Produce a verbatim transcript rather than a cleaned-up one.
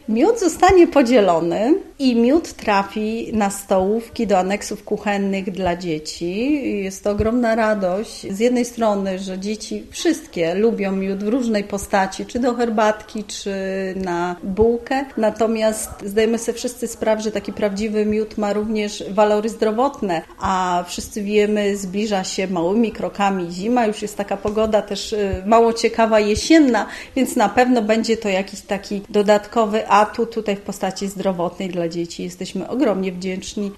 Miód zostanie podzielony i miód trafi na stołówki do aneksów kuchennych dla dzieci. Jest to ogromna radość. Z jednej strony, że dzieci wszystkie lubią miód w różnej postaci, czy do herbatki, czy na bułkę. Natomiast zdajemy sobie wszyscy sprawę, że taki prawdziwy miód ma również walory zdrowotne, a wszyscy wiemy, zbliża się małymi krokami zima. Już jest taka pogoda też mało ciekawa jesienna, więc na pewno będzie to jakiś taki dodatkowy atut tutaj w postaci zdrowotnej dla dzieci. Jesteśmy ogromnie wdzięczni